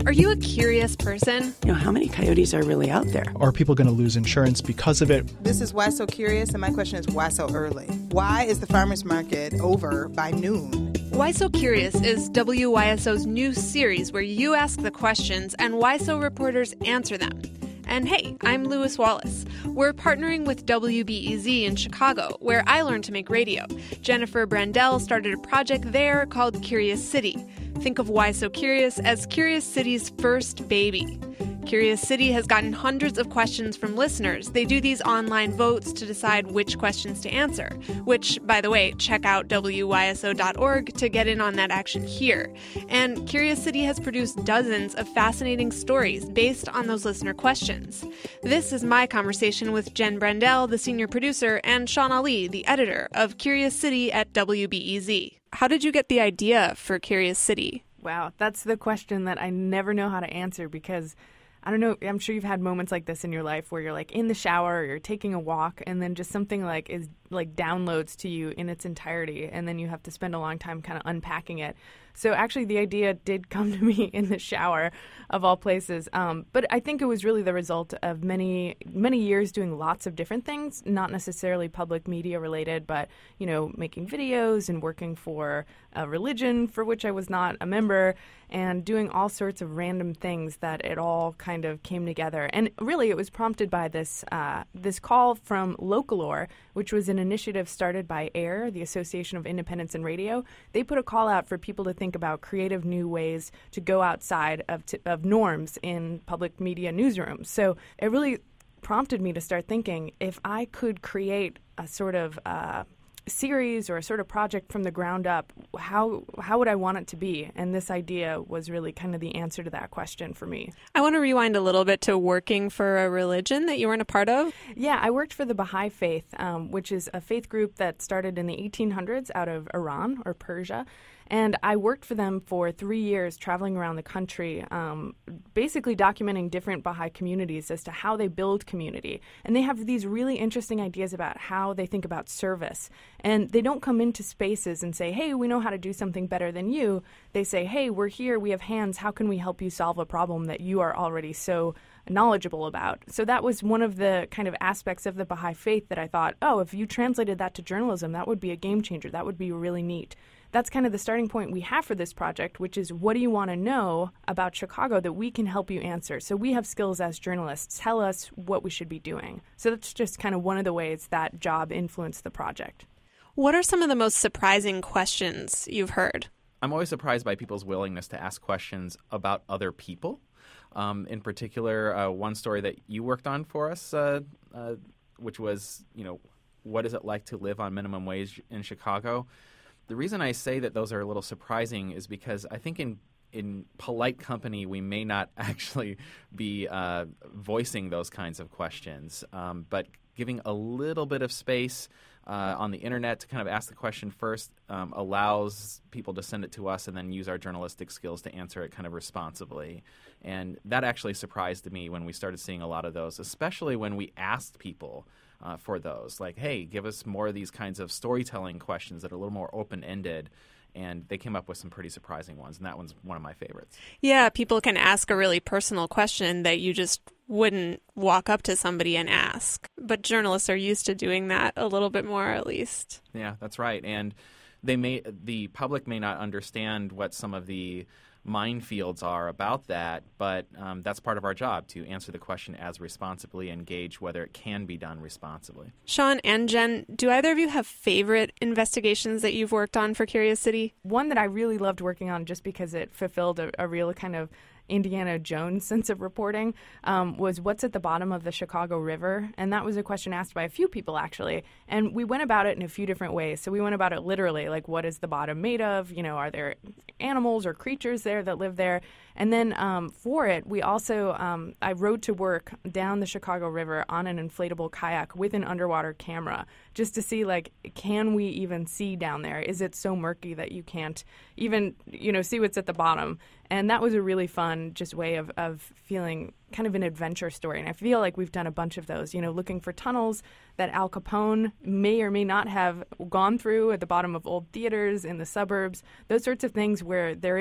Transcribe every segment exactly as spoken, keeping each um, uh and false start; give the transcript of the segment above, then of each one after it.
Are you a curious person? You know, how many coyotes are really out there? Are people going to lose insurance because of it? This is Why So Curious, and my question is, why so early? Why is the farmer's market over by noon? Why So Curious is W Y S O's new series where you ask the questions and Why So reporters answer them. And hey, I'm Lewis Wallace. We're partnering with W B E Z in Chicago, where I learned to make radio. Jennifer Brandel started a project there called Curious City. Think of Why So Curious as Curious City's first baby. Curious City has gotten hundreds of questions from listeners. They do these online votes to decide which questions to answer, which, by the way, check out W Y S O dot org to get in on that action here. And Curious City has produced dozens of fascinating stories based on those listener questions. This is my conversation with Jen Brandel, the senior producer, and Sean Ali, the editor of Curious City at W B E Z. How did you get the idea for Curious City? Wow, that's the question that I never know how to answer because I don't know, I'm sure you've had moments like this in your life where you're like in the shower or you're taking a walk and then just something like is like downloads to you in its entirety and then you have to spend a long time kind of unpacking it. So actually the idea did come to me in the shower of all places. Um, but I think it was really the result of many, many years doing lots of different things, not necessarily public media related, but, you know, making videos and working for a religion for which I was not a member and doing all sorts of random things that it all kind of came together. And really it was prompted by this, uh, this call from Localore, which was an initiative started by AIR, the Association of Independents in Radio. They put a call out for people to think about creative new ways to go outside of, t- of norms in public media newsrooms. So it really prompted me to start thinking, if I could create a sort of uh, series or a sort of project from the ground up, how how would I want it to be? And this idea was really kind of the answer to that question for me. I want to rewind a little bit to working for a religion that you weren't a part of. Yeah, I worked for the Baha'i Faith, um, which is a faith group that started in the eighteen hundreds out of Iran or Persia. And I worked for them for three years traveling around the country, um, basically documenting different Baha'i communities as to how they build community. And they have these really interesting ideas about how they think about service. And they don't come into spaces and say, hey, we know how to do something better than you. They say, hey, we're here, we have hands, how can we help you solve a problem that you are already so knowledgeable about? So that was one of the kind of aspects of the Baha'i Faith that I thought, oh, if you translated that to journalism, that would be a game changer. That would be really neat. That's kind of the starting point we have for this project, which is what do you want to know about Chicago that we can help you answer? So we have skills as journalists. Tell us what we should be doing. So that's just kind of one of the ways that job influenced the project. What are some of the most surprising questions you've heard? I'm always surprised by people's willingness to ask questions about other people. Um, in particular, uh, one story that you worked on for us, uh, uh, which was, you know, what is it like to live on minimum wage in Chicago? The reason I say that those are a little surprising is because I think in in polite company we may not actually be uh, voicing those kinds of questions, um, but giving a little bit of space uh, on the internet to kind of ask the question first um, allows people to send it to us and then use our journalistic skills to answer it kind of responsibly. And that actually surprised me when we started seeing a lot of those, especially when we asked people Uh, for those. Like, hey, give us more of these kinds of storytelling questions that are a little more open-ended. And they came up with some pretty surprising ones, and that one's one of my favorites. Yeah, people can ask a really personal question that you just wouldn't walk up to somebody and ask. But journalists are used to doing that a little bit more, at least. Yeah, that's right. And they may the public may not understand what some of the minefields are about that, but um, that's part of our job, to answer the question as responsibly and gauge whether it can be done responsibly. Sean and Jen, do either of you have favorite investigations that you've worked on for Curious City? One that I really loved working on just because it fulfilled a, a real kind of Indiana Jones sense of reporting um, was what's at the bottom of the Chicago River. And that was a question asked by a few people, actually. And we went about it in a few different ways. So we went about it literally, like, what is the bottom made of? You know, are there animals or creatures there that live there? And then um, for it, we also, um, I rode to work down the Chicago River on an inflatable kayak with an underwater camera just to see, like, can we even see down there? Is it so murky that you can't even, you know, see what's at the bottom? And that was a really fun just way of, of feeling kind of an adventure story. And I feel like we've done a bunch of those, you know, looking for tunnels that Al Capone may or may not have gone through at the bottom of old theaters in the suburbs, those sorts of things where there is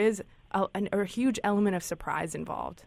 a, an, a huge element of surprise involved.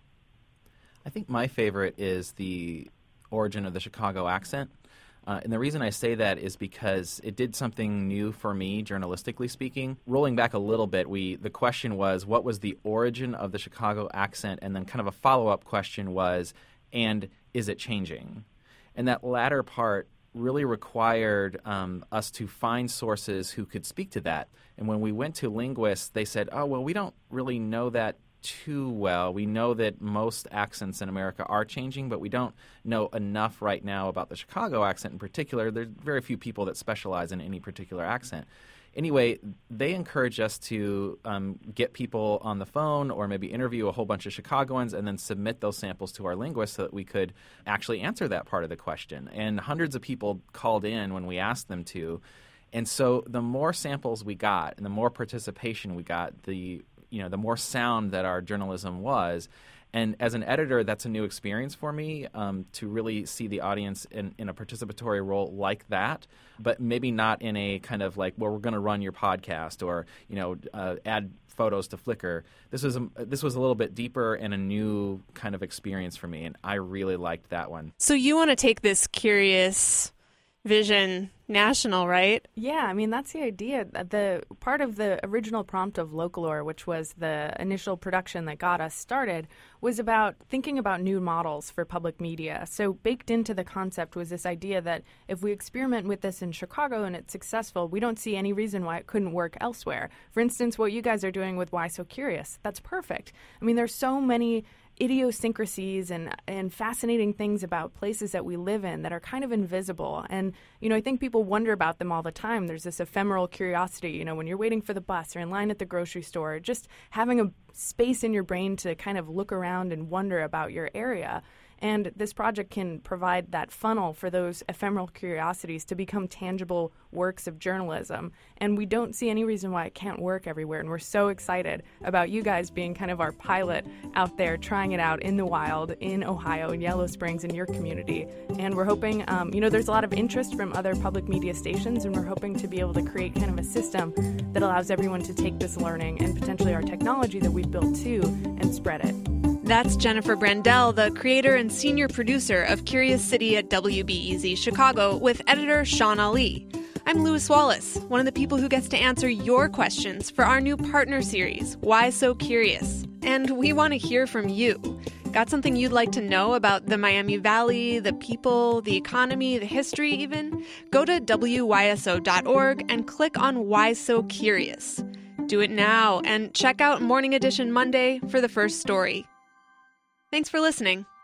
I think my favorite is the origin of the Chicago accent. Uh, and the reason I say that is because it did something new for me, journalistically speaking. Rolling back a little bit, we the question was, what was the origin of the Chicago accent? And then kind of a follow-up question was, and is it changing? And that latter part really required um, us to find sources who could speak to that. And when we went to linguists, they said, oh, well, we don't really know that too well. We know that most accents in America are changing, but we don't know enough right now about the Chicago accent in particular. There's very few people that specialize in any particular accent. Anyway, they encourage us to um, get people on the phone or maybe interview a whole bunch of Chicagoans and then submit those samples to our linguists so that we could actually answer that part of the question. And hundreds of people called in when we asked them to. And so the more samples we got and the more participation we got, the you know, the more sound that our journalism was. And as an editor, that's a new experience for me, um, to really see the audience in, in a participatory role like that, but maybe not in a kind of like, well, we're going to run your podcast or, you know, uh, add photos to Flickr. This was, a, this was a little bit deeper and a new kind of experience for me, and I really liked that one. So you want to take this curious vision national, right? Yeah, I mean, that's the idea. The part of the original prompt of Localore, which was the initial production that got us started, was about thinking about new models for public media. So baked into the concept was this idea that if we experiment with this in Chicago and it's successful, we don't see any reason why it couldn't work elsewhere. For instance, what you guys are doing with Why So Curious, that's perfect. I mean, there's so many idiosyncrasies and, and fascinating things about places that we live in that are kind of invisible. And, you know, I think people wonder about them all the time. There's this ephemeral curiosity, you know, when you're waiting for the bus or in line at the grocery store, just having a space in your brain to kind of look around and wonder about your area. And this project can provide that funnel for those ephemeral curiosities to become tangible works of journalism. And we don't see any reason why it can't work everywhere. And we're so excited about you guys being kind of our pilot out there, trying it out in the wild, in Ohio, in Yellow Springs, in your community. And we're hoping, um, you know, there's a lot of interest from other public media stations, and we're hoping to be able to create kind of a system that allows everyone to take this learning and potentially our technology that we've built too and spread it. That's Jennifer Brandel, the creator and senior producer of Curious City at W B E Z Chicago, with editor Sean Ali. I'm Lewis Wallace, one of the people who gets to answer your questions for our new partner series, Why So Curious? And we want to hear from you. Got something you'd like to know about the Miami Valley, the people, the economy, the history even? Go to W Y S O dot org and click on Why So Curious. Do it now and check out Morning Edition Monday for the first story. Thanks for listening.